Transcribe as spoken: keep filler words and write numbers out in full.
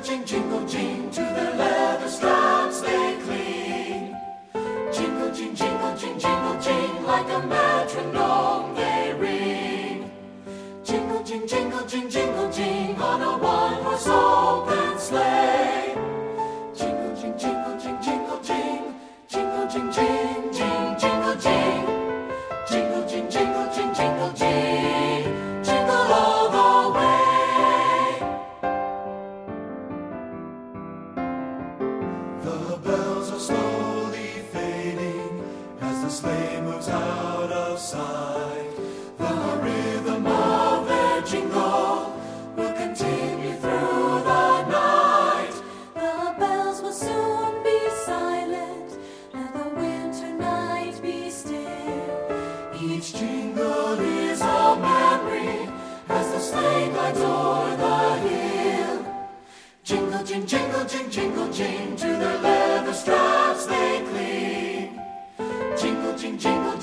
jing, jingle jing, to their leather straps they cling. Jingle jing, jingle jing, jingle jing, like a metronome they ring. Jingle jing, jingle jing, jingle jing, on a one-horse open sleigh. Jingle jing, jingle jing, jingle jing, jingle jing, jing, jing, jingle jing. Jingle jing, jingle jing, jingle jing, jingle all the way. The bells are slowly fading as the sleigh moves out of sight. The rhythm of their jingle will continue through the night. The bells will soon be silent, let the winter night be still. Each jingle is a memory as the sleigh glides o'er the hill. Jingle jing, jingle jing, jingle jing, to their leather straps they cling. Jingle jing, jingle